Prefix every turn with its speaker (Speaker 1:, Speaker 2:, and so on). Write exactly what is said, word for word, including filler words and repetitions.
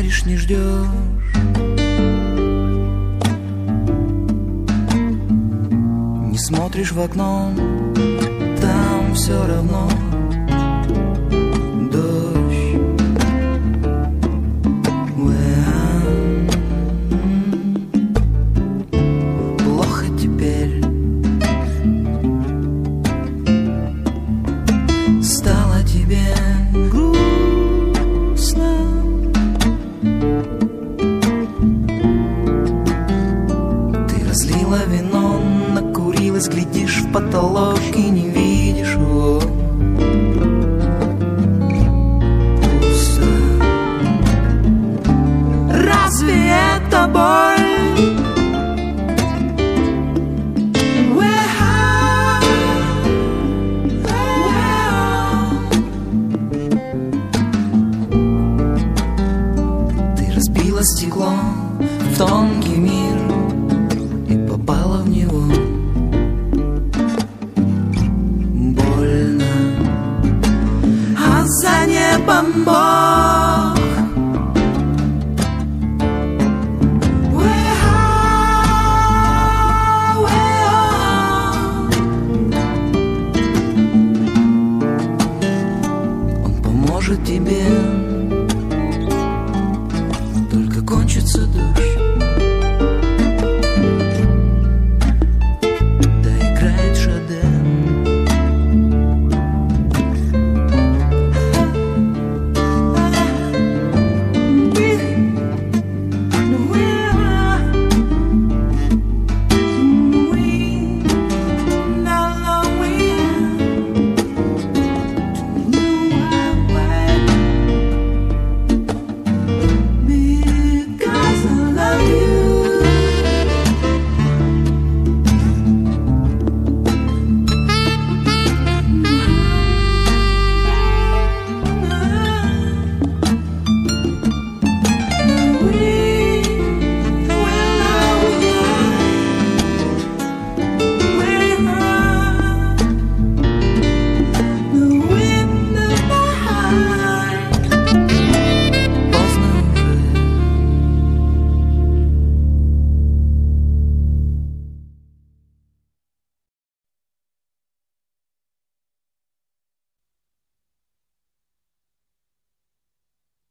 Speaker 1: спишь, не ждешь, не смотришь в окно, там все равно дождь. Плохо теперь, стало тебе грустно. Ты разлила вино, накурилась, глядишь в потолок и не видишь его. Пусто. Разве это боль? Стекло в тонкий мир,